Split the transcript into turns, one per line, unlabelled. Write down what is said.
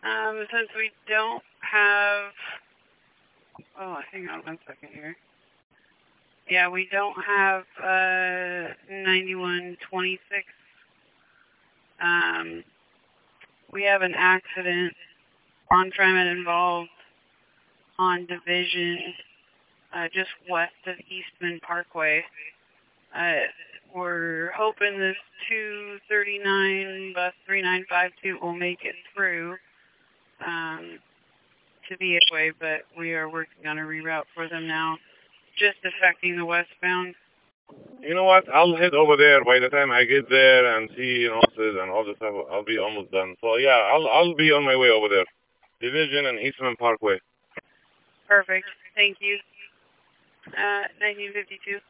Since we don't have, hang on 1 second here. Yeah, we don't have 9126. We have an accident on Tremont involved on Division, just west of Eastman Parkway. We're hoping this 239 bus 3952 will make it through to the way, but we are working on a reroute for them now, just affecting the westbound.
You know what? I'll head over there. By the time I get there and see offices and all the stuff, I'll be almost done. So yeah, I'll be on my way over there. Division and Eastman Parkway.
Perfect. Thank you. 1952.